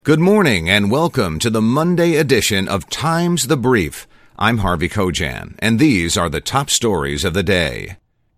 Good morning and welcome to the Monday edition of Times the Brief. I'm Harvey Kojan, and these are the top stories of the day.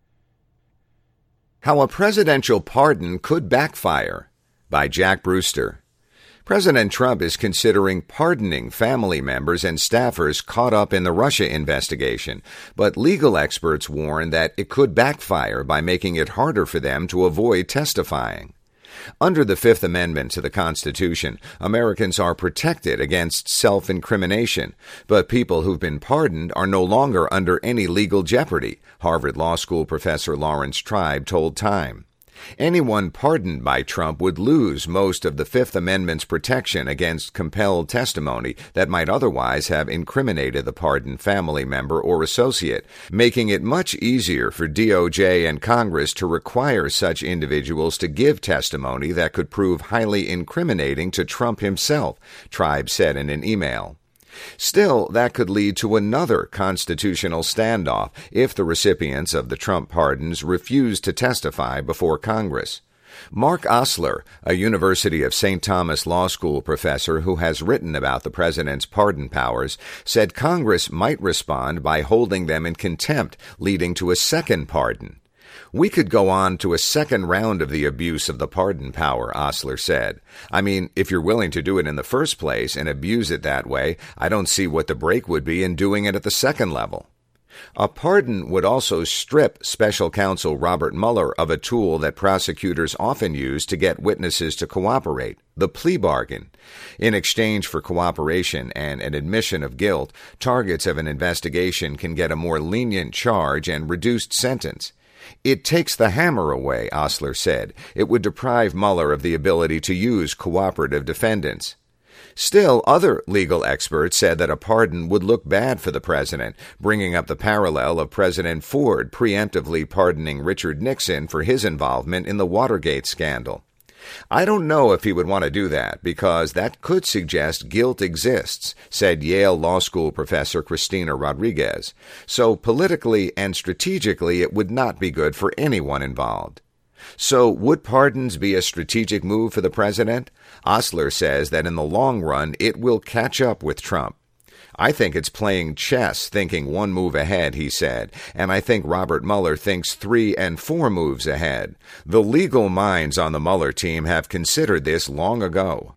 How a Presidential Pardon Could Backfire by Jack Brewster. President Trump is considering pardoning family members and staffers caught up in the Russia investigation, but legal experts warn that it could backfire by making it harder for them to avoid testifying. Under the Fifth Amendment to the Constitution, Americans are protected against self-incrimination, but people who've been pardoned are no longer under any legal jeopardy, Harvard Law School professor Lawrence Tribe told Time. Anyone pardoned by Trump would lose most of the Fifth Amendment's protection against compelled testimony that might otherwise have incriminated the pardoned family member or associate, making it much easier for DOJ and Congress to require such individuals to give testimony that could prove highly incriminating to Trump himself, Tribe said in an email. Still, that could lead to another constitutional standoff if the recipients of the Trump pardons refuse to testify before Congress. Mark Osler, a University of St. Thomas Law School professor who has written about the president's pardon powers, said Congress might respond by holding them in contempt, leading to a second pardon. We could go on to a second round of the abuse of the pardon power, Osler said. I mean, if you're willing to do it in the first place and abuse it that way, I don't see what the break would be in doing it at the second level. A pardon would also strip special counsel Robert Mueller of a tool that prosecutors often use to get witnesses to cooperate, the plea bargain. In exchange for cooperation and an admission of guilt, targets of an investigation can get a more lenient charge and reduced sentence. It takes the hammer away, Osler said. It would deprive Mueller of the ability to use cooperative defendants. Still, other legal experts said that a pardon would look bad for the president, bringing up the parallel of President Ford preemptively pardoning Richard Nixon for his involvement in the Watergate scandal. I don't know if he would want to do that, because that could suggest guilt exists, said Yale Law School professor Christina Rodriguez. So politically and strategically, it would not be good for anyone involved. So would pardons be a strategic move for the president? Osler says that in the long run, it will catch up with Trump. I think it's playing chess, thinking one move ahead, he said, and I think Robert Mueller thinks 3 and 4 moves ahead. The legal minds on the Mueller team have considered this long ago.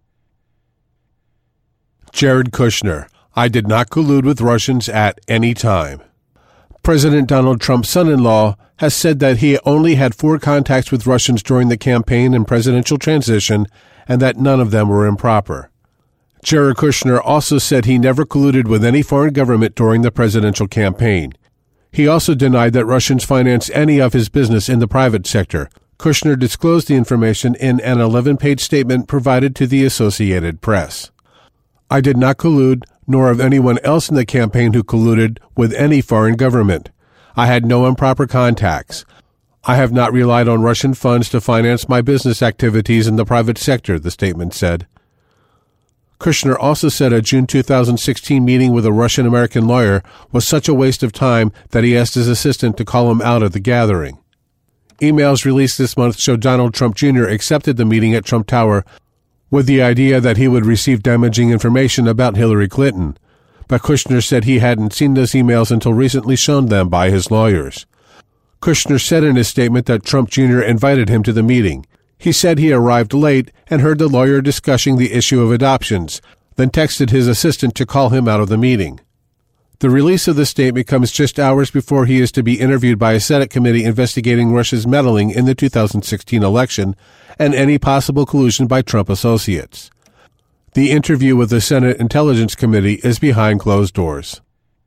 Jared Kushner, I did not collude with Russians at any time. President Donald Trump's son-in-law has said that he only had 4 contacts with Russians during the campaign and presidential transition, and that none of them were improper. Jared Kushner also said he never colluded with any foreign government during the presidential campaign. He also denied that Russians financed any of his business in the private sector. Kushner disclosed the information in an 11-page statement provided to the Associated Press. I did not collude, nor of anyone else in the campaign who colluded with any foreign government. I had no improper contacts. I have not relied on Russian funds to finance my business activities in the private sector, the statement said. Kushner also said a June 2016 meeting with a Russian-American lawyer was such a waste of time that he asked his assistant to call him out of the gathering. Emails released this month show Donald Trump Jr. accepted the meeting at Trump Tower with the idea that he would receive damaging information about Hillary Clinton, but Kushner said he hadn't seen those emails until recently shown them by his lawyers. Kushner said in his statement that Trump Jr. invited him to the meeting. He said he arrived late and heard the lawyer discussing the issue of adoptions, then texted his assistant to call him out of the meeting. The release of the statement comes just hours before he is to be interviewed by a Senate committee investigating Russia's meddling in the 2016 election and any possible collusion by Trump associates. The interview with the Senate Intelligence Committee is behind closed doors.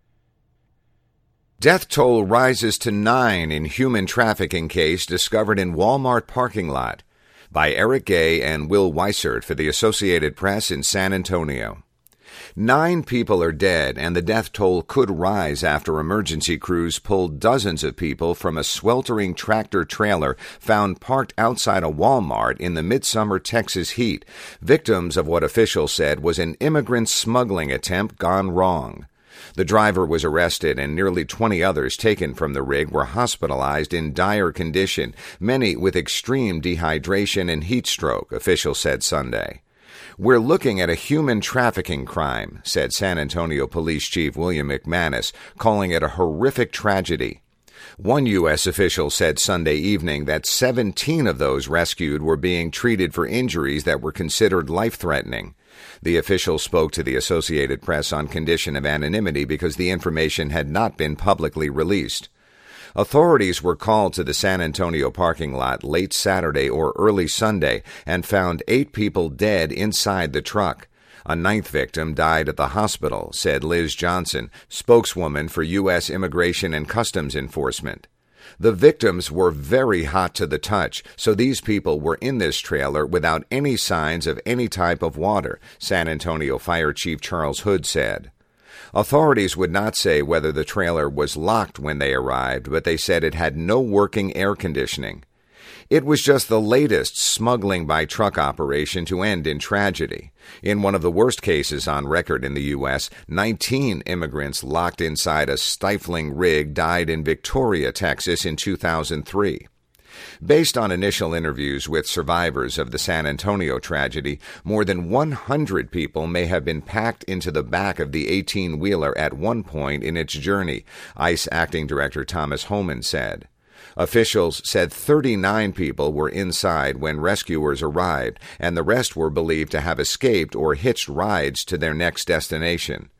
Death toll rises to 9 in human trafficking case discovered in Walmart parking lot. By Eric Gay and Will Weissert for the Associated Press in San Antonio. 9 people are dead, and the death toll could rise after emergency crews pulled dozens of people from a sweltering tractor-trailer found parked outside a Walmart in the midsummer Texas heat, victims of what officials said was an immigrant smuggling attempt gone wrong. The driver was arrested and nearly 20 others taken from the rig were hospitalized in dire condition, many with extreme dehydration and heat stroke, officials said Sunday. "We're looking at a human trafficking crime," said San Antonio Police Chief William McManus, calling it a horrific tragedy. One U.S. official said Sunday evening that 17 of those rescued were being treated for injuries that were considered life-threatening. The official spoke to the Associated Press on condition of anonymity because the information had not been publicly released. Authorities were called to the San Antonio parking lot late Saturday or early Sunday and found 8 people dead inside the truck. A 9th victim died at the hospital, said Liz Johnson, spokeswoman for U.S. Immigration and Customs Enforcement. The victims were very hot to the touch, so these people were in this trailer without any signs of any type of water, San Antonio Fire Chief Charles Hood said. Authorities would not say whether the trailer was locked when they arrived, but they said it had no working air conditioning. It was just the latest smuggling by truck operation to end in tragedy. In one of the worst cases on record in the U.S., 19 immigrants locked inside a stifling rig died in Victoria, Texas in 2003. Based on initial interviews with survivors of the San Antonio tragedy, more than 100 people may have been packed into the back of the 18-wheeler at one point in its journey, ICE Acting Director Thomas Homan said. Officials said 39 people were inside when rescuers arrived, and the rest were believed to have escaped or hitched rides to their next destination.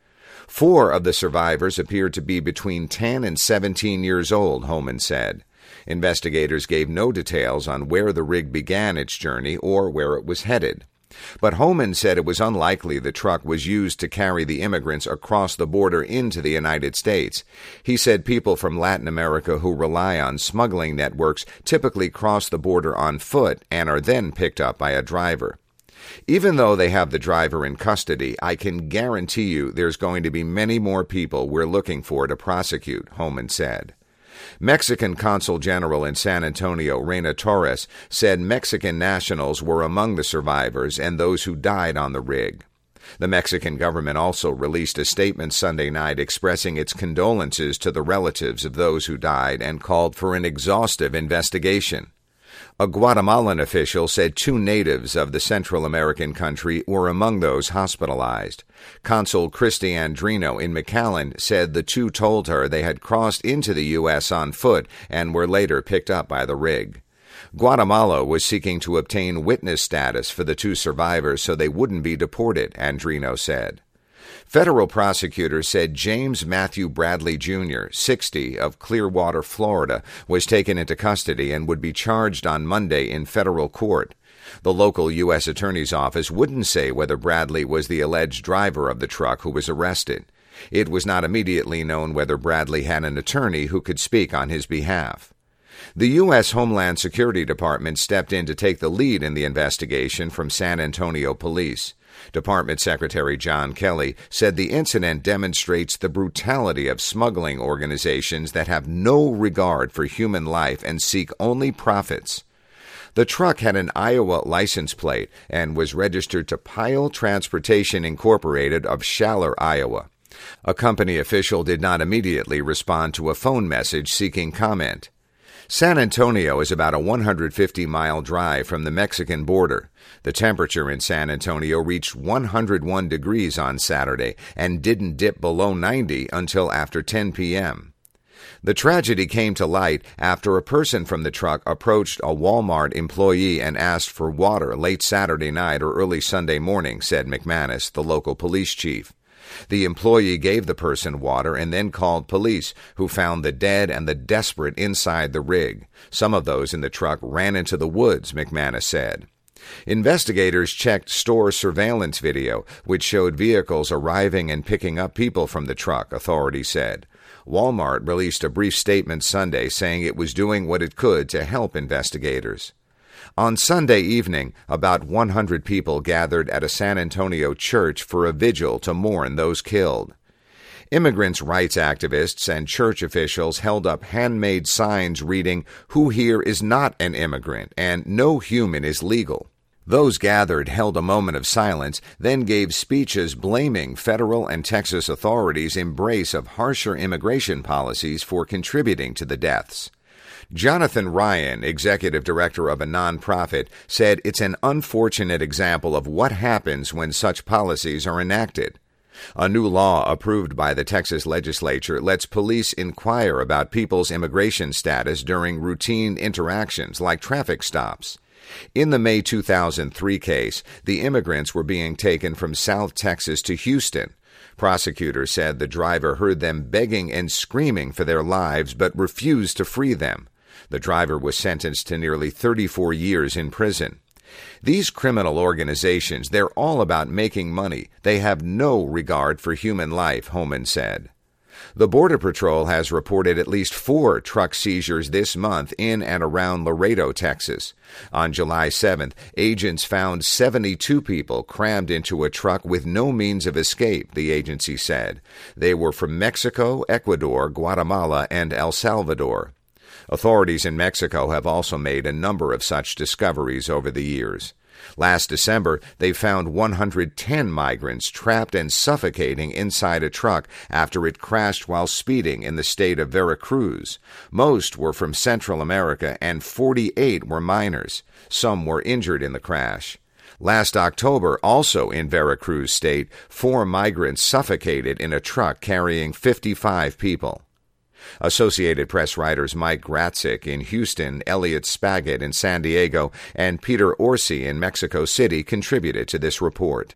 4 of the survivors appeared to be between 10 and 17 years old, Homan said. Investigators gave no details on where the rig began its journey or where it was headed. But Homan said it was unlikely the truck was used to carry the immigrants across the border into the United States. He said people from Latin America who rely on smuggling networks typically cross the border on foot and are then picked up by a driver. "Even though they have the driver in custody, I can guarantee you there's going to be many more people we're looking for to prosecute," Homan said. Mexican Consul General in San Antonio, Reina Torres, said Mexican nationals were among the survivors and those who died on the rig. The Mexican government also released a statement Sunday night expressing its condolences to the relatives of those who died and called for an exhaustive investigation. A Guatemalan official said 2 natives of the Central American country were among those hospitalized. Consul Christy Andrino in McAllen said the 2 told her they had crossed into the U.S. on foot and were later picked up by the rig. Guatemala was seeking to obtain witness status for the 2 survivors so they wouldn't be deported, Andrino said. Federal prosecutors said James Matthew Bradley, Jr., 60, of Clearwater, Florida, was taken into custody and would be charged on Monday in federal court. The local U.S. Attorney's Office wouldn't say whether Bradley was the alleged driver of the truck who was arrested. It was not immediately known whether Bradley had an attorney who could speak on his behalf. The U.S. Homeland Security Department stepped in to take the lead in the investigation from San Antonio police. Department Secretary John Kelly said the incident demonstrates the brutality of smuggling organizations that have no regard for human life and seek only profits. The truck had an Iowa license plate and was registered to Pyle Transportation Incorporated of Schaller, Iowa. A company official did not immediately respond to a phone message seeking comment. San Antonio is about a 150-mile drive from the Mexican border. The temperature in San Antonio reached 101 degrees on Saturday and didn't dip below 90 until after 10 p.m. The tragedy came to light after a person from the truck approached a Walmart employee and asked for water late Saturday night or early Sunday morning, said McManus, the local police chief. The employee gave the person water and then called police, who found the dead and the desperate inside the rig. Some of those in the truck ran into the woods, McManus said. Investigators checked store surveillance video, which showed vehicles arriving and picking up people from the truck, authorities said. Walmart released a brief statement Sunday saying it was doing what it could to help investigators. On Sunday evening, about 100 people gathered at a San Antonio church for a vigil to mourn those killed. Immigrants' rights activists and church officials held up handmade signs reading, "Who here is not an immigrant?" and "No human is legal." Those gathered held a moment of silence, then gave speeches blaming federal and Texas authorities' embrace of harsher immigration policies for contributing to the deaths. Jonathan Ryan, executive director of a nonprofit, said it's an unfortunate example of what happens when such policies are enacted. A new law approved by the Texas legislature lets police inquire about people's immigration status during routine interactions like traffic stops. In the May 2003 case, the immigrants were being taken from South Texas to Houston. Prosecutors said the driver heard them begging and screaming for their lives but refused to free them. The driver was sentenced to nearly 34 years in prison. These criminal organizations, they're all about making money. They have no regard for human life, Homan said. The Border Patrol has reported at least 4 truck seizures this month in and around Laredo, Texas. On July 7th, agents found 72 people crammed into a truck with no means of escape, the agency said. They were from Mexico, Ecuador, Guatemala, and El Salvador. Authorities in Mexico have also made a number of such discoveries over the years. Last December, they found 110 migrants trapped and suffocating inside a truck after it crashed while speeding in the state of Veracruz. Most were from Central America, and 48 were minors. Some were injured in the crash. Last October, also in Veracruz State, 4 migrants suffocated in a truck carrying 55 people. Associated Press writers Mike Gratzik in Houston, Elliot Spagat in San Diego, and Peter Orsi in Mexico City contributed to this report.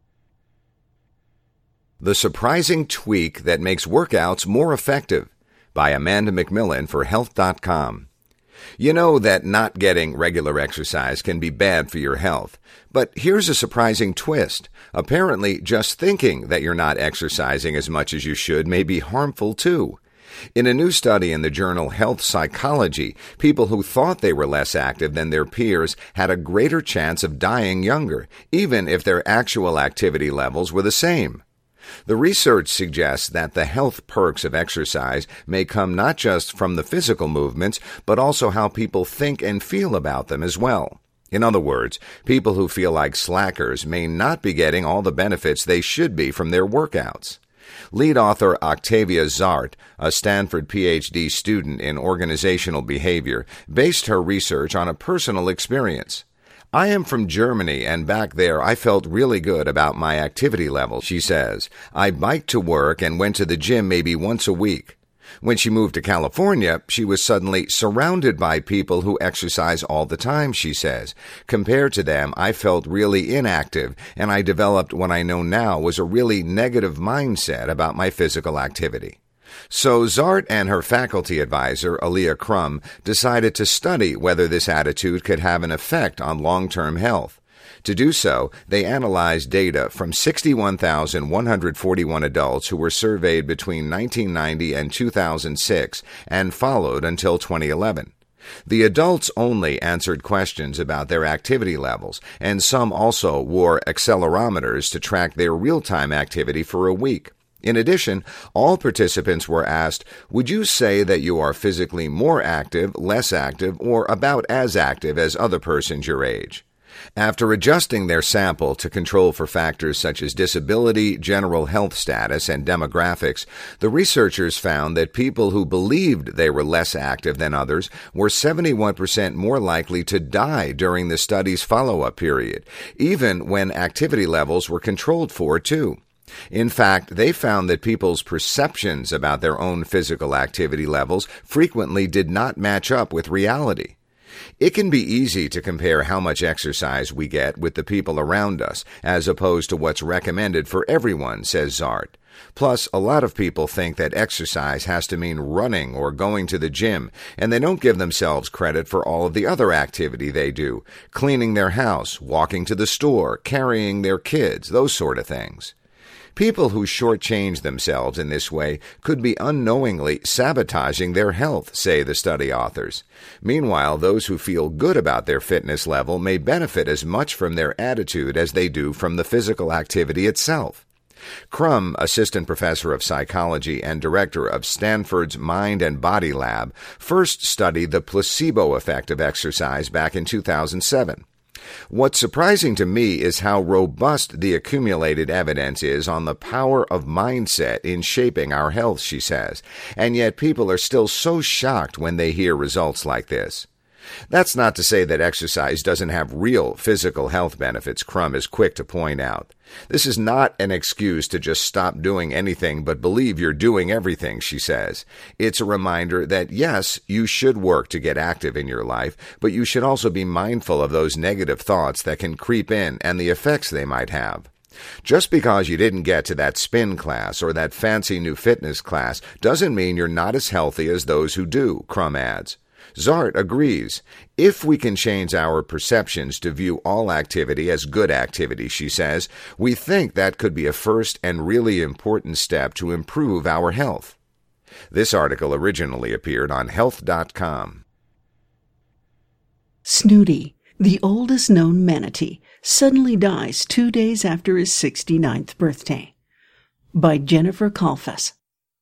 The Surprising Tweak That Makes Workouts More Effective by Amanda McMillan for Health.com. You know that not getting regular exercise can be bad for your health. But here's a surprising twist. Apparently, just thinking that you're not exercising as much as you should may be harmful too. In a new study in the journal Health Psychology, people who thought they were less active than their peers had a greater chance of dying younger, even if their actual activity levels were the same. The research suggests that the health perks of exercise may come not just from the physical movements, but also how people think and feel about them as well. In other words, people who feel like slackers may not be getting all the benefits they should be from their workouts. Lead author Octavia Zart, a Stanford PhD student in organizational behavior, based her research on a personal experience. I am from Germany, and back there I felt really good about my activity level, she says. I biked to work and went to the gym maybe once a week. When she moved to California, she was suddenly surrounded by people who exercise all the time, she says. Compared to them, I felt really inactive, and I developed what I know now was a really negative mindset about my physical activity. So Zart and her faculty advisor, Aaliyah Crum, decided to study whether this attitude could have an effect on long-term health. To do so, they analyzed data from 61,141 adults who were surveyed between 1990 and 2006 and followed until 2011. The adults only answered questions about their activity levels, and some also wore accelerometers to track their real-time activity for a week. In addition, all participants were asked, would you say that you are physically more active, less active, or about as active as other persons your age? After adjusting their sample to control for factors such as disability, general health status, and demographics, the researchers found that people who believed they were less active than others were 71% more likely to die during the study's follow-up period, even when activity levels were controlled for too. In fact, they found that people's perceptions about their own physical activity levels frequently did not match up with reality. It can be easy to compare how much exercise we get with the people around us, as opposed to what's recommended for everyone, says Zart. Plus, a lot of people think that exercise has to mean running or going to the gym, and they don't give themselves credit for all of the other activity they do, cleaning their house, walking to the store, carrying their kids, those sort of things. People who shortchange themselves in this way could be unknowingly sabotaging their health, say the study authors. Meanwhile, those who feel good about their fitness level may benefit as much from their attitude as they do from the physical activity itself. Crum, assistant professor of psychology and director of Stanford's Mind and Body Lab, first studied the placebo effect of exercise back in 2007. What's surprising to me is how robust the accumulated evidence is on the power of mindset in shaping our health, she says, and yet people are still so shocked when they hear results like this. That's not to say that exercise doesn't have real physical health benefits, Crum is quick to point out. This is not an excuse to just stop doing anything but believe you're doing everything, she says. It's a reminder that, yes, you should work to get active in your life, but you should also be mindful of those negative thoughts that can creep in and the effects they might have. Just because you didn't get to that spin class or that fancy new fitness class doesn't mean you're not as healthy as those who do, Crum adds. Zart agrees. If we can change our perceptions to view all activity as good activity, she says, we think that could be a first and really important step to improve our health. This article originally appeared on Health.com. Snooty, the oldest known manatee, suddenly dies 2 days after his 69th birthday. By Jennifer Kalfas.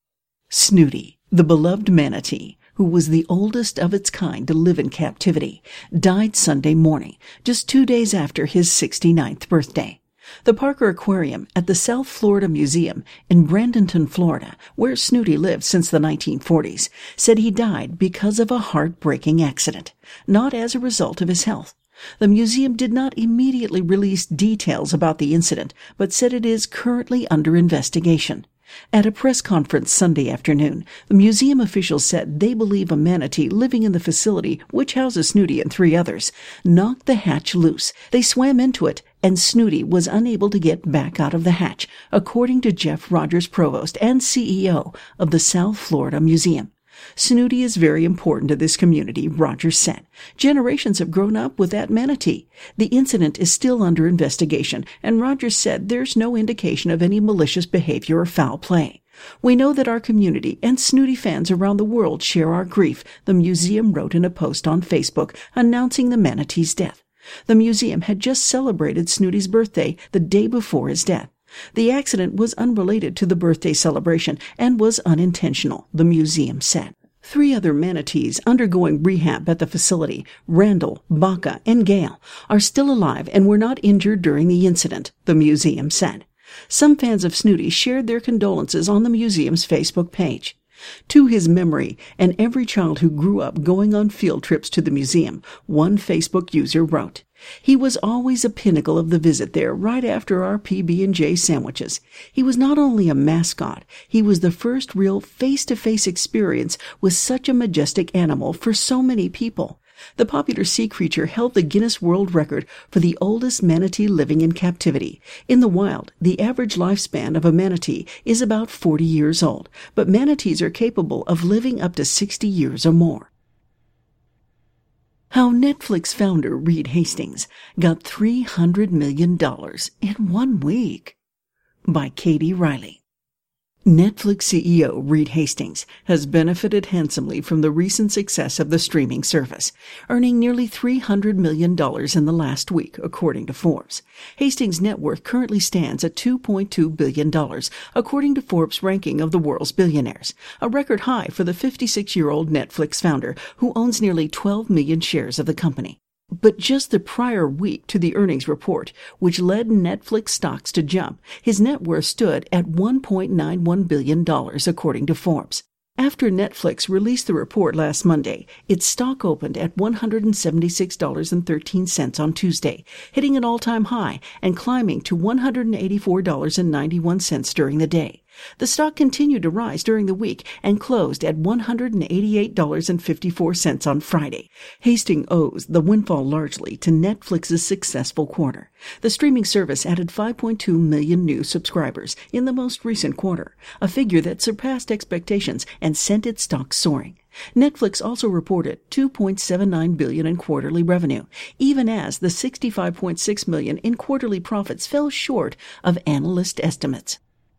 Snooty, the beloved manatee, who was the oldest of its kind to live in captivity, died Sunday morning, just 2 days after his 69th birthday. The Parker Aquarium at the South Florida Museum in Bradenton, Florida, where Snooty lived since the 1940s, said he died because of a heartbreaking accident, not as a result of his health. The museum did not immediately release details about the incident, but said it is currently under investigation. At a press conference Sunday afternoon, the museum officials said they believe a manatee living in the facility, which houses Snooty and 3 others, knocked the hatch loose. They swam into it, and Snooty was unable to get back out of the hatch, according to Jeff Rogers, provost and CEO of the South Florida Museum. Snooty is very important to this community, Rogers said. Generations have grown up with that manatee. The incident is still under investigation, and Rogers said there's no indication of any malicious behavior or foul play. We know that our community and Snooty fans around the world share our grief, the museum wrote in a post on Facebook announcing the manatee's death. The museum had just celebrated Snooty's birthday the day before his death. The accident was unrelated to the birthday celebration and was unintentional, the museum said. 3 other manatees undergoing rehab at the facility, Randall, Baca, and Gale, are still alive and were not injured during the incident, the museum said. Some fans of Snooty shared their condolences on the museum's Facebook page. To his memory, and every child who grew up going on field trips to the museum, one Facebook user wrote, "He was always a pinnacle of the visit there right after our PB&J sandwiches. He was not only a mascot, he was the first real face-to-face experience with such a majestic animal for so many people." The popular sea creature held the Guinness World Record for the oldest manatee living in captivity. In the wild, the average lifespan of a manatee is about 40 years old, but manatees are capable of living up to 60 years or more. How Netflix founder Reed Hastings got $300 million in 1 week. By Katie Riley. Netflix CEO Reed Hastings has benefited handsomely from the recent success of the streaming service, earning nearly $300 million in the last week, according to Forbes. Hastings' net worth currently stands at $2.2 billion, according to Forbes' ranking of the world's billionaires, a record high for the 56-year-old Netflix founder, who owns nearly 12 million shares of the company. But just the prior week to the earnings report, which led Netflix stocks to jump, his net worth stood at $1.91 billion, according to Forbes. After Netflix released the report last Monday, its stock opened at $176.13 on Tuesday, hitting an all-time high and climbing to $184.91 during the day. The stock continued to rise during the week and closed at $188.54 on Friday. Hastings owes the windfall largely to Netflix's successful quarter. The streaming service added 5.2 million new subscribers in the most recent quarter, a figure that surpassed expectations and sent its stock soaring. Netflix also reported $2.79 billion in quarterly revenue, even as the $65.6 million in quarterly profits fell short of analyst estimates.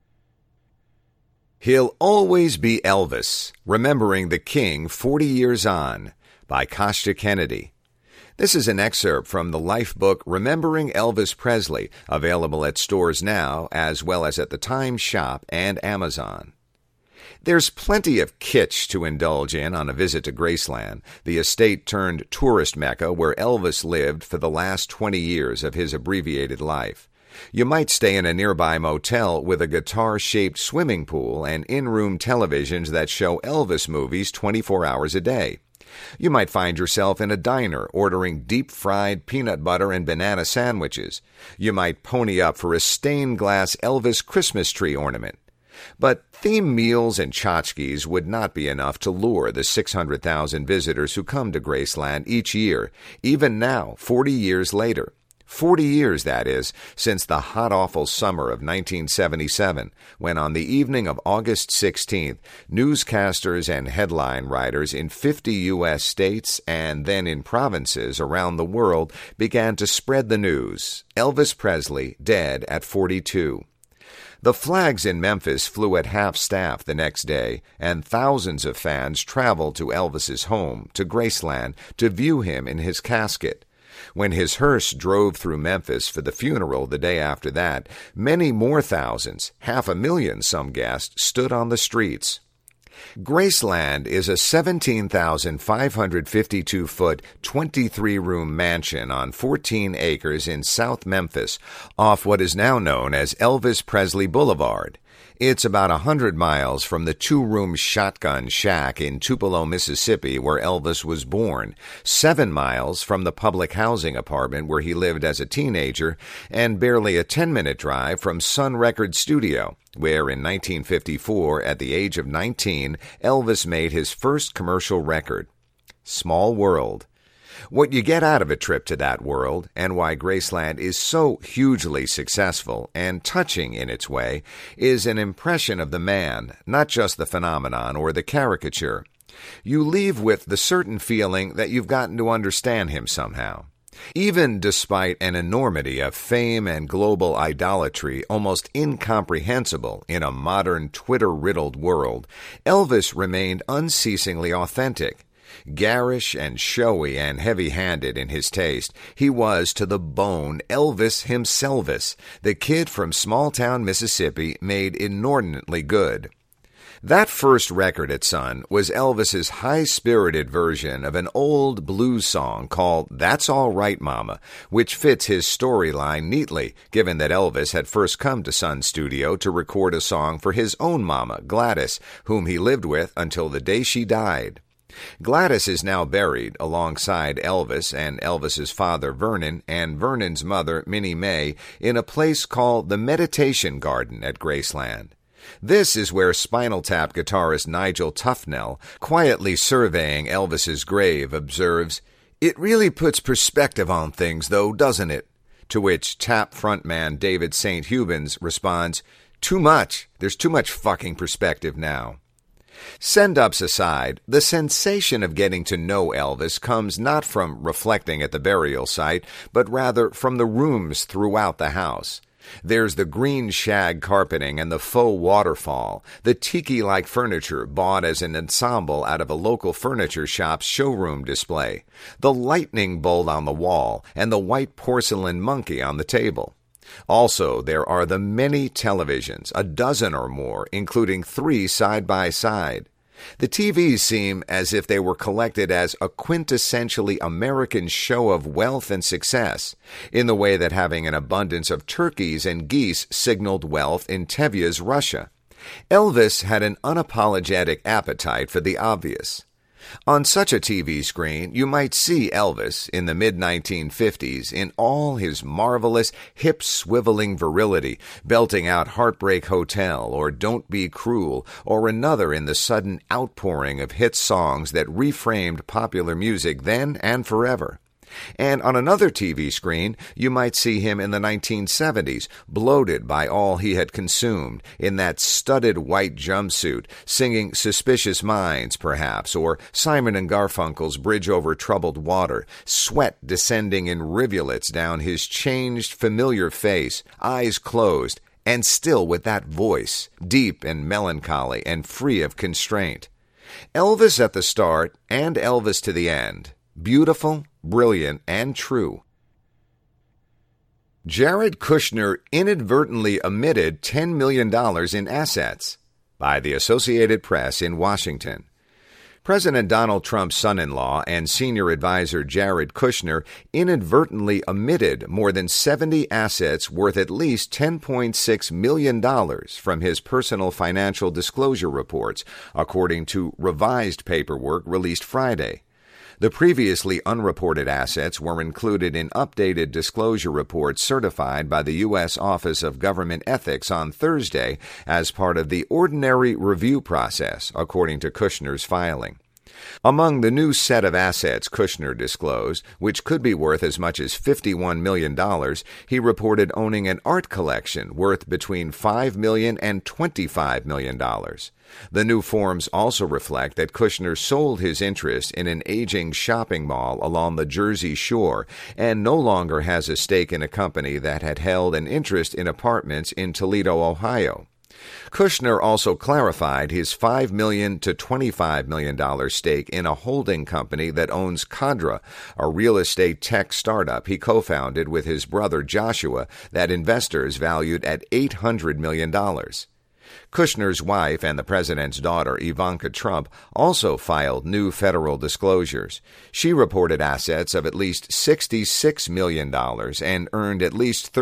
He'll Always Be Elvis, Remembering the King 40 Years On, by Kostya Kennedy. This is an excerpt from the life book Remembering Elvis Presley, available at stores now as well as at the Times Shop and Amazon. There's plenty of kitsch to indulge in on a visit to Graceland, the estate-turned-tourist mecca where Elvis lived for the last 20 years of his abbreviated life. You might stay in a nearby motel with a guitar-shaped swimming pool and in-room televisions that show Elvis movies 24 hours a day. You might find yourself in a diner ordering deep-fried peanut butter and banana sandwiches. You might pony up for a stained-glass Elvis Christmas tree ornament. But theme meals and tchotchkes would not be enough to lure the 600,000 visitors who come to Graceland each year, even now, 40 years later. 40 years, that is, since the hot-awful summer of 1977, when on the evening of August 16th, newscasters and headline writers in 50 U.S. states and then in provinces around the world began to spread the news: Elvis Presley dead at 42. The flags in Memphis flew at half-staff the next day, and thousands of fans traveled to Elvis's home, to Graceland, to view him in his casket. When his hearse drove through Memphis for the funeral the day after that, many more thousands, 500,000 some guessed, stood on the streets. Graceland is a 17,552-foot, 23-room mansion on 14 acres in South Memphis, off what is now known as Elvis Presley Boulevard. It's about 100 miles from the two-room shotgun shack in Tupelo, Mississippi, where Elvis was born, 7 miles from the public housing apartment where he lived as a teenager, and barely a 10-minute drive from Sun Record Studio, where in 1954, at the age of 19, Elvis made his first commercial record. Small world. What you get out of a trip to that world, and why Graceland is so hugely successful and touching in its way, is an impression of the man, not just the phenomenon or the caricature. You leave with the certain feeling that you've gotten to understand him somehow. Even despite an enormity of fame and global idolatry almost incomprehensible in a modern Twitter-riddled world, Elvis remained unceasingly authentic. Garish and showy and heavy-handed in his taste, he was to the bone Elvis himselvis, the kid from small-town Mississippi made inordinately good. That first record at Sun was Elvis's high-spirited version of an old blues song called That's All Right, Mama, which fits his storyline neatly, given that Elvis had first come to Sun Studio to record a song for his own mama, Gladys, whom he lived with until the day she died. Gladys is now buried alongside Elvis and Elvis's father Vernon and Vernon's mother Minnie Mae in a place called the Meditation Garden at Graceland. This is where Spinal Tap guitarist Nigel Tufnell, quietly surveying Elvis's grave, observes, "It really puts perspective on things, though, doesn't it?" To which Tap frontman David St. Hubbins responds, "Too much. There's too much fucking perspective now." Send-ups aside, the sensation of getting to know Elvis comes not from reflecting at the burial site, but rather from the rooms throughout the house. There's the green shag carpeting and the faux waterfall, the tiki-like furniture bought as an ensemble out of a local furniture shop's showroom display, the lightning bolt on the wall, and the white porcelain monkey on the table. Also, there are the many televisions, a dozen or more, including 3 side by side. The TVs seem as if they were collected as a quintessentially American show of wealth and success, in the way that having an abundance of turkeys and geese signaled wealth in Tevye's Russia. Elvis had an unapologetic appetite for the obvious. On such a TV screen, you might see Elvis in the mid-1950s in all his marvelous, hip-swiveling virility, belting out Heartbreak Hotel or Don't Be Cruel, or another in the sudden outpouring of hit songs that reframed popular music then and forever. And on another TV screen, you might see him in the 1970s, bloated by all he had consumed, in that studded white jumpsuit, singing Suspicious Minds, perhaps, or Simon and Garfunkel's Bridge Over Troubled Water, sweat descending in rivulets down his changed, familiar face, eyes closed, and still with that voice, deep and melancholy and free of constraint. Elvis at the start and Elvis to the end. Beautiful, brilliant, and true. Jared Kushner inadvertently omitted $10 million in assets. by the Associated Press in Washington. President Donald Trump's son-in-law and senior advisor Jared Kushner inadvertently omitted more than 70 assets worth at least $10.6 million from his personal financial disclosure reports, according to revised paperwork released Friday. The previously unreported assets were included in updated disclosure reports certified by the U.S. Office of Government Ethics on Thursday as part of the ordinary review process, according to Kushner's filing. Among the new set of assets Kushner disclosed, which could be worth as much as $51 million, he reported owning an art collection worth between $5 million and $25 million. The new forms also reflect that Kushner sold his interest in an aging shopping mall along the Jersey Shore and no longer has a stake in a company that had held an interest in apartments in Toledo, Ohio. Kushner also clarified his $5 million to $25 million stake in a holding company that owns Cadre, a real estate tech startup he co-founded with his brother Joshua that investors valued at $800 million. Kushner's wife and the president's daughter, Ivanka Trump, also filed new federal disclosures. She reported assets of at least $66 million and earned at least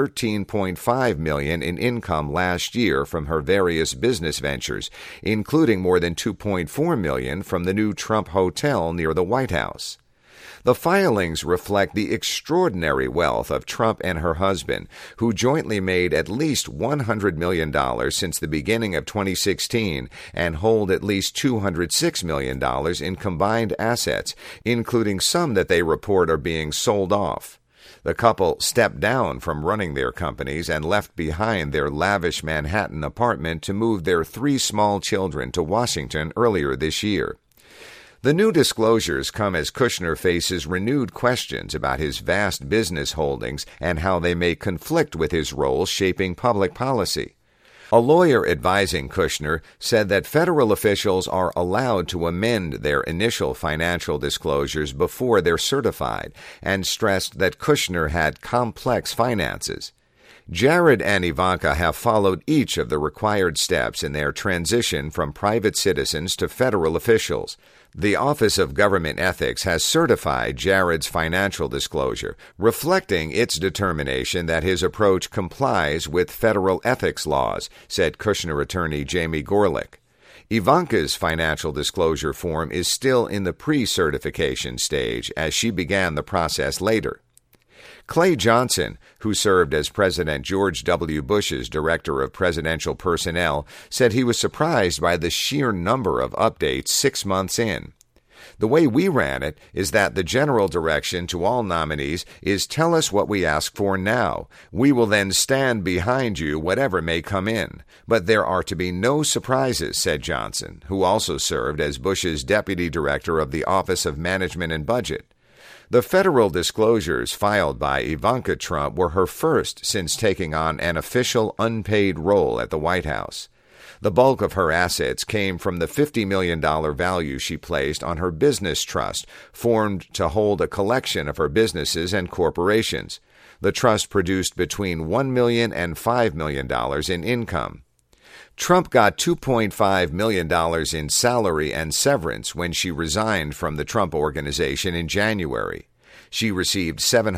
$13.5 million in income last year from her various business ventures, including more than $2.4 million from the new Trump Hotel near the White House. The filings reflect the extraordinary wealth of Trump and her husband, who jointly made at least $100 million since the beginning of 2016 and hold at least $206 million in combined assets, including some that they report are being sold off. The couple stepped down from running their companies and left behind their lavish Manhattan apartment to move their 3 small children to Washington earlier this year. The new disclosures come as Kushner faces renewed questions about his vast business holdings and how they may conflict with his role shaping public policy. A lawyer advising Kushner said that federal officials are allowed to amend their initial financial disclosures before they're certified, and stressed that Kushner had complex finances. Jared and Ivanka have followed each of the required steps in their transition from private citizens to federal officials. The Office of Government Ethics has certified Jared's financial disclosure, reflecting its determination that his approach complies with federal ethics laws, said Kushner attorney Jamie Gorelick. Ivanka's financial disclosure form is still in the pre-certification stage as she began the process later. Clay Johnson, who served as President George W. Bush's Director of Presidential Personnel, said he was surprised by the sheer number of updates 6 months in. The way we ran it is that the general direction to all nominees is tell us what we ask for now. We will then stand behind you whatever may come in. But there are to be no surprises, said Johnson, who also served as Bush's Deputy Director of the Office of Management and Budget. The federal disclosures filed by Ivanka Trump were her first since taking on an official unpaid role at the White House. The bulk of her assets came from the $50 million value she placed on her business trust, formed to hold a collection of her businesses and corporations. The trust produced between $1 million and $5 million in income. Trump got $2.5 million in salary and severance when she resigned from the Trump Organization in January. She received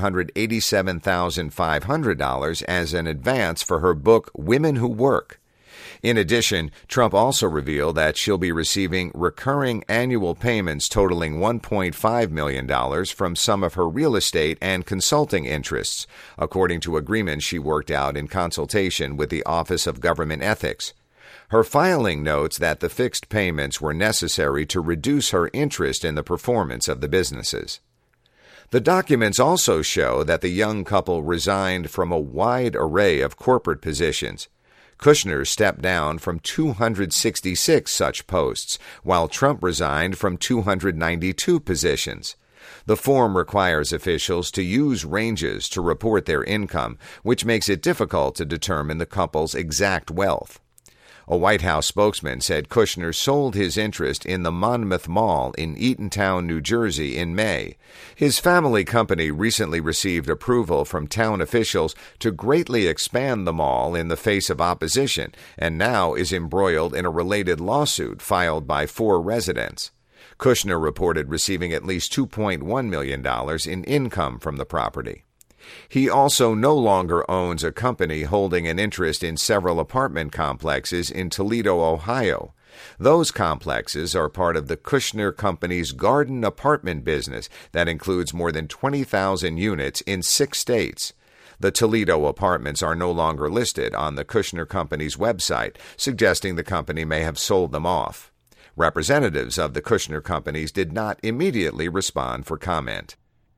$787,500 as an advance for her book, Women Who Work. In addition, Trump also revealed that she'll be receiving recurring annual payments totaling $1.5 million from some of her real estate and consulting interests, according to agreements she worked out in consultation with the Office of Government Ethics. Her filing notes that the fixed payments were necessary to reduce her interest in the performance of the businesses. The documents also show that the young couple resigned from a wide array of corporate positions. Kushner stepped down from 266 such posts, while Trump resigned from 292 positions. The form requires officials to use ranges to report their income, which makes it difficult to determine the couple's exact wealth. A White House spokesman said Kushner sold his interest in the Monmouth Mall in Eatontown, New Jersey in May. His family company recently received approval from town officials to greatly expand the mall in the face of opposition and now is embroiled in a related lawsuit filed by 4 residents. Kushner reported receiving at least $2.1 million in income from the property. He also no longer owns a company holding an interest in several apartment complexes in Toledo, Ohio. Those complexes are part of the Kushner Company's garden apartment business that includes more than 20,000 units in 6 states. The Toledo apartments are no longer listed on the Kushner Company's website, suggesting the company may have sold them off. Representatives of the Kushner Companies did not immediately respond for comment.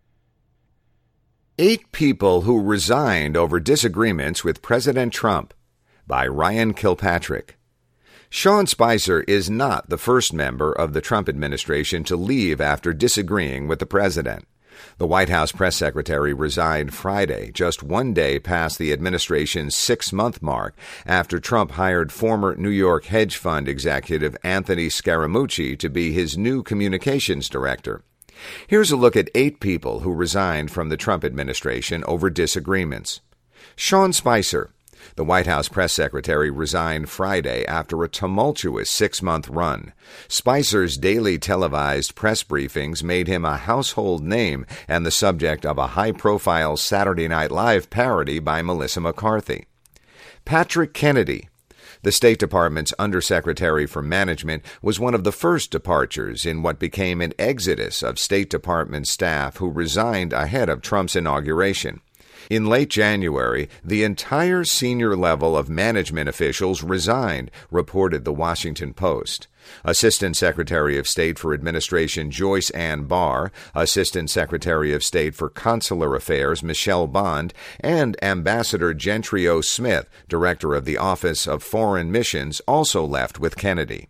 8 people who resigned over disagreements with President Trump, by Ryan Kilpatrick. Sean Spicer is not the first member of the Trump administration to leave after disagreeing with the president. The White House press secretary resigned Friday, just 1 day past the administration's 6-month mark, after Trump hired former New York hedge fund executive Anthony Scaramucci to be his new communications director. Here's a look at 8 people who resigned from the Trump administration over disagreements. Sean Spicer. The White House press secretary resigned Friday after a tumultuous 6-month run. Spicer's daily televised press briefings made him a household name and the subject of a high-profile Saturday Night Live parody by Melissa McCarthy. Patrick Kennedy. The State Department's Undersecretary for Management was one of the first departures in what became an exodus of State Department staff who resigned ahead of Trump's inauguration. In late January, the entire senior level of management officials resigned, reported the Washington Post. Assistant Secretary of State for Administration Joyce Ann Barr, Assistant Secretary of State for Consular Affairs Michelle Bond, and Ambassador Gentry O. Smith, Director of the Office of Foreign Missions, also left with Kennedy.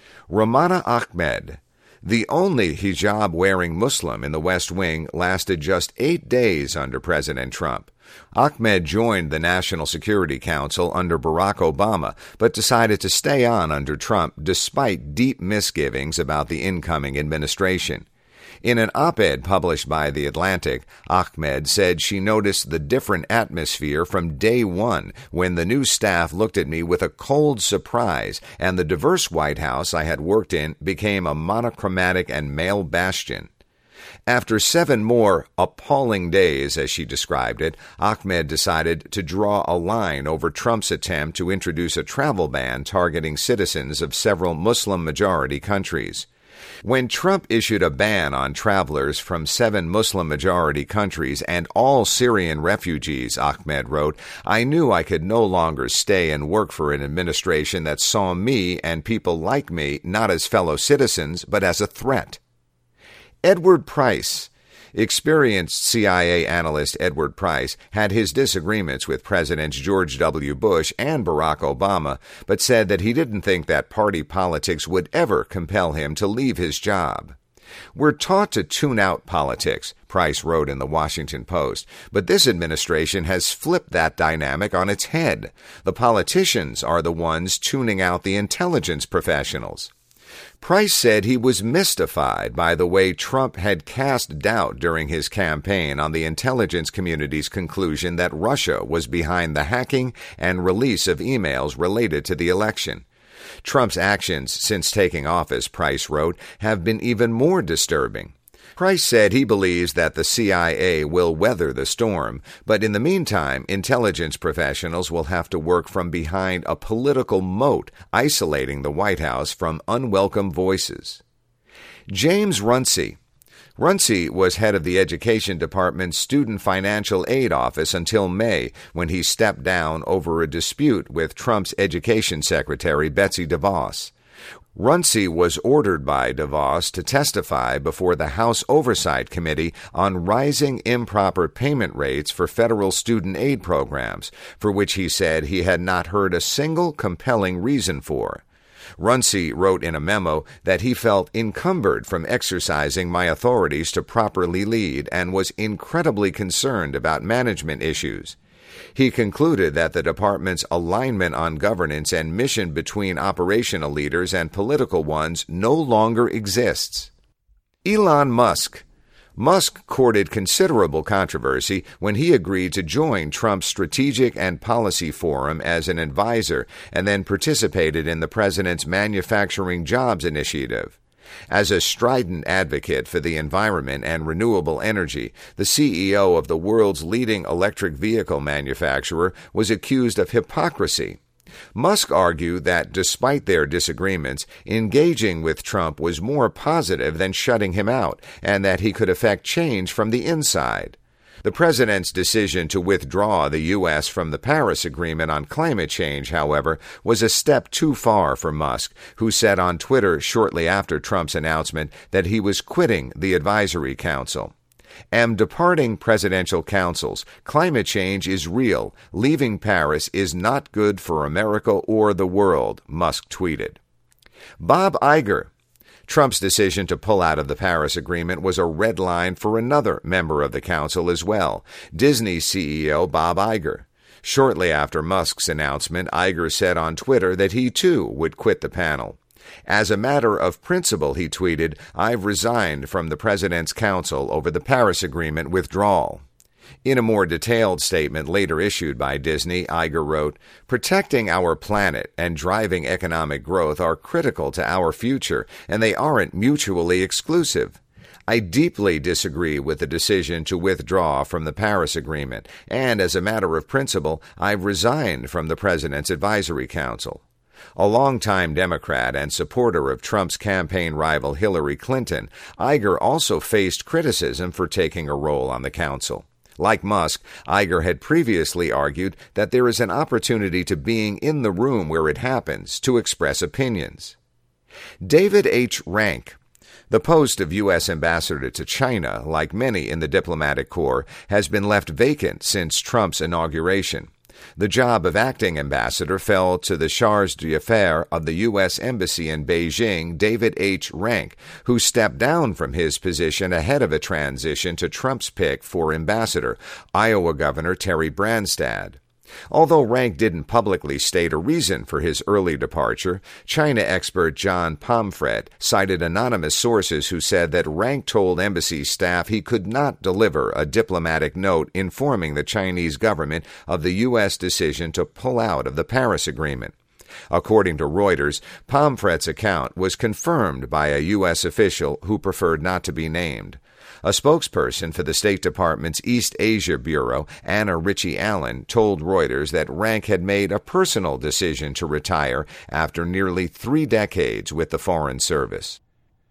Ramana Ahmed. The only hijab-wearing Muslim in the West Wing lasted just 8 days under President Trump. Ahmed joined the National Security Council under Barack Obama, but decided to stay on under Trump despite deep misgivings about the incoming administration. In an op-ed published by The Atlantic, Ahmed said she noticed the different atmosphere from day one when the new staff looked at me with a cold surprise and the diverse White House I had worked in became a monochromatic and male bastion. After 7 more appalling days, as she described it, Ahmed decided to draw a line over Trump's attempt to introduce a travel ban targeting citizens of several Muslim-majority countries. When Trump issued a ban on travelers from 7 Muslim-majority countries and all Syrian refugees, Ahmed wrote, I knew I could no longer stay and work for an administration that saw me and people like me not as fellow citizens, but as a threat. Edward Price. Experienced CIA analyst Edward Price had his disagreements with Presidents George W. Bush and Barack Obama, but said that he didn't think that party politics would ever compel him to leave his job. We're taught to tune out politics, Price wrote in the Washington Post, but this administration has flipped that dynamic on its head. The politicians are the ones tuning out the intelligence professionals. Price said he was mystified by the way Trump had cast doubt during his campaign on the intelligence community's conclusion that Russia was behind the hacking and release of emails related to the election. Trump's actions since taking office, Price wrote, have been even more disturbing. Price said he believes that the CIA will weather the storm, but in the meantime, intelligence professionals will have to work from behind a political moat, isolating the White House from unwelcome voices. James Runcie. Runcie was head of the Education Department's Student Financial Aid Office until May, when he stepped down over a dispute with Trump's Education Secretary Betsy DeVos. Runcie was ordered by DeVos to testify before the House Oversight Committee on rising improper payment rates for federal student aid programs, for which he said he had not heard a single compelling reason for. Runcie wrote in a memo that he felt encumbered from exercising my authorities to properly lead and was incredibly concerned about management issues. He concluded that the department's alignment on governance and mission between operational leaders and political ones no longer exists. Elon Musk. Musk courted considerable controversy when he agreed to join Trump's Strategic and Policy Forum as an advisor and then participated in the president's Manufacturing Jobs Initiative. As a strident advocate for the environment and renewable energy, the CEO of the world's leading electric vehicle manufacturer was accused of hypocrisy. Musk argued that, despite their disagreements, engaging with Trump was more positive than shutting him out, and that he could effect change from the inside. The president's decision to withdraw the U.S. from the Paris Agreement on climate change, however, was a step too far for Musk, who said on Twitter shortly after Trump's announcement that he was quitting the Advisory Council. Am departing presidential councils. Climate change is real. Leaving Paris is not good for America or the world, Musk tweeted. Bob Iger. Trump's decision to pull out of the Paris Agreement was a red line for another member of the council as well, Disney CEO Bob Iger. Shortly after Musk's announcement, Iger said on Twitter that he too would quit the panel. As a matter of principle, he tweeted, I've resigned from the President's Council over the Paris Agreement withdrawal. In a more detailed statement later issued by Disney, Iger wrote, protecting our planet and driving economic growth are critical to our future, and they aren't mutually exclusive. I deeply disagree with the decision to withdraw from the Paris Agreement, and as a matter of principle, I've resigned from the President's Advisory Council. A longtime Democrat and supporter of Trump's campaign rival Hillary Clinton, Iger also faced criticism for taking a role on the council. Like Musk, Iger had previously argued that there is an opportunity to being in the room where it happens to express opinions. David H. Rank. The post of U.S. ambassador to China, like many in the diplomatic corps, has been left vacant since Trump's inauguration. The job of acting ambassador fell to the charge d'affaires of the U.S. Embassy in Beijing, David H. Rank, who stepped down from his position ahead of a transition to Trump's pick for ambassador, Iowa Governor Terry Branstad. Although Rank didn't publicly state a reason for his early departure, China expert John Pomfret cited anonymous sources who said that Rank told embassy staff he could not deliver a diplomatic note informing the Chinese government of the U.S. decision to pull out of the Paris Agreement. According to Reuters, Pomfret's account was confirmed by a U.S. official who preferred not to be named. A spokesperson for the State Department's East Asia Bureau, Anna Ritchie Allen, told Reuters that Rank had made a personal decision to retire after nearly 3 decades with the Foreign Service.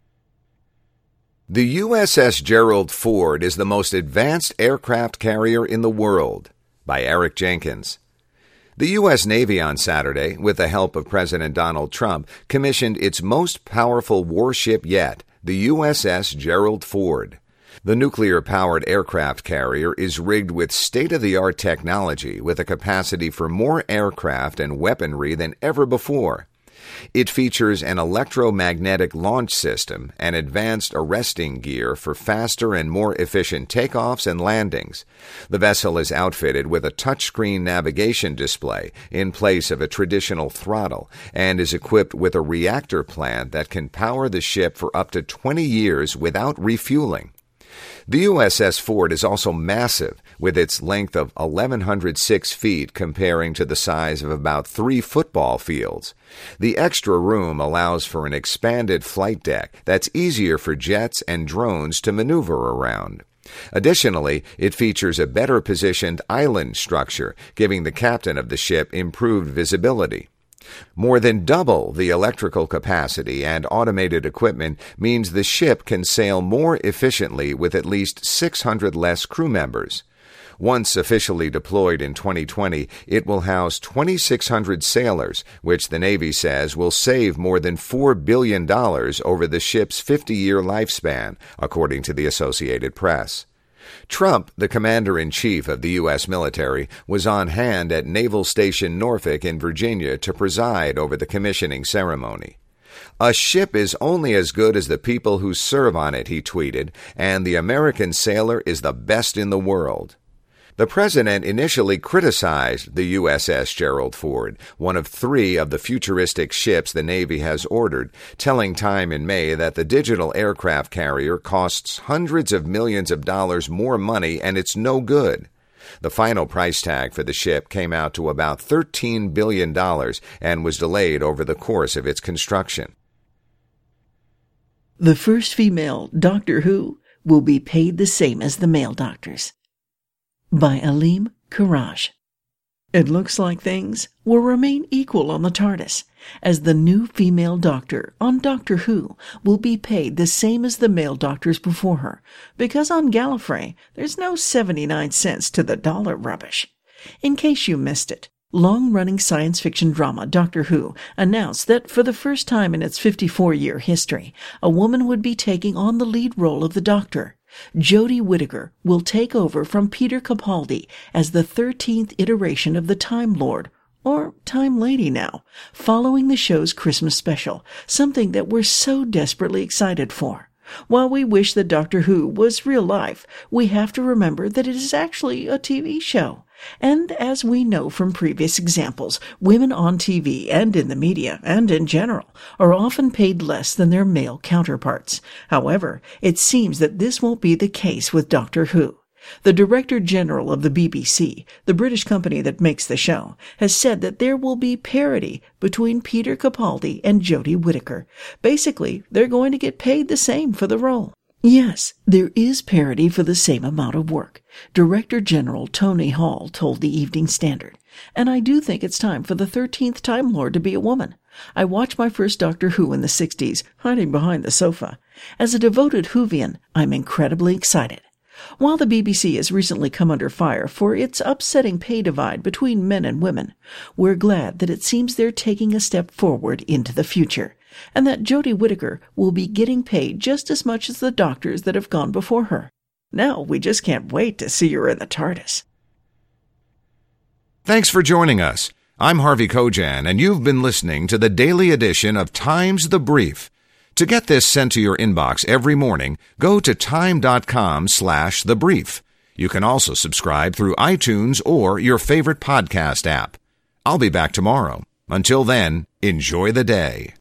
The USS Gerald Ford is the most advanced aircraft carrier in the world, by Eric Jenkins. The U.S. Navy on Saturday, with the help of President Donald Trump, commissioned its most powerful warship yet, the USS Gerald Ford. The nuclear-powered aircraft carrier is rigged with state-of-the-art technology with a capacity for more aircraft and weaponry than ever before. It features an electromagnetic launch system and advanced arresting gear for faster and more efficient takeoffs and landings. The vessel is outfitted with a touchscreen navigation display in place of a traditional throttle and is equipped with a reactor plant that can power the ship for up to 20 years without refueling. The USS Ford is also massive, with its length of 1,106 feet comparing to the size of about 3 football fields. The extra room allows for an expanded flight deck that's easier for jets and drones to maneuver around. Additionally, it features a better positioned island structure, giving the captain of the ship improved visibility. More than double the electrical capacity and automated equipment means the ship can sail more efficiently with at least 600 less crew members. Once officially deployed in 2020, it will house 2,600 sailors, which the Navy says will save more than $4 billion over the ship's 50-year lifespan, according to the Associated Press. Trump, the commander-in-chief of the U.S. military, was on hand at Naval Station Norfolk in Virginia to preside over the commissioning ceremony. A ship is only as good as the people who serve on it, he tweeted, and the American sailor is the best in the world. The president initially criticized the USS Gerald Ford, one of 3 of the futuristic ships the Navy has ordered, telling Time in May that the digital aircraft carrier costs hundreds of millions of dollars more money and it's no good. The final price tag for the ship came out to about $13 billion and was delayed over the course of its construction. The first female Doctor Who will be paid the same as the male doctors. By Aleem Karaj. It looks like things will remain equal on the TARDIS, as the new female doctor on Doctor Who will be paid the same as the male doctors before her, because on Gallifrey there's no 79 cents to the dollar rubbish. In case you missed it, long-running science fiction drama Doctor Who announced that for the first time in its 54-year history, a woman would be taking on the lead role of the Doctor. Jodie Whittaker will take over from Peter Capaldi as the 13th iteration of the Time Lord, or Time Lady now, following the show's Christmas special, something that we're so desperately excited for. While we wish that Doctor Who was real life, we have to remember that it is actually a TV show. And as we know from previous examples, women on TV and in the media, and in general, are often paid less than their male counterparts. However, it seems that this won't be the case with Doctor Who. The Director General of the BBC, the British company that makes the show, has said that there will be parity between Peter Capaldi and Jodie Whittaker. Basically, they're going to get paid the same for the role. Yes, there is parity for the same amount of work, Director General Tony Hall told the Evening Standard. And I do think it's time for the 13th Time Lord to be a woman. I watched my first Doctor Who in the 60s, hiding behind the sofa. As a devoted Whovian, I'm incredibly excited. While the BBC has recently come under fire for its upsetting pay divide between men and women, we're glad that it seems they're taking a step forward into the future, and that Jodie Whittaker will be getting paid just as much as the doctors that have gone before her. Now we just can't wait to see her in the TARDIS. Thanks for joining us. I'm Harvey Kojan, and you've been listening to the daily edition of Times the Brief. To get this sent to your inbox every morning, go to time.com/thebrief. You can also subscribe through iTunes or your favorite podcast app. I'll be back tomorrow. Until then, enjoy the day.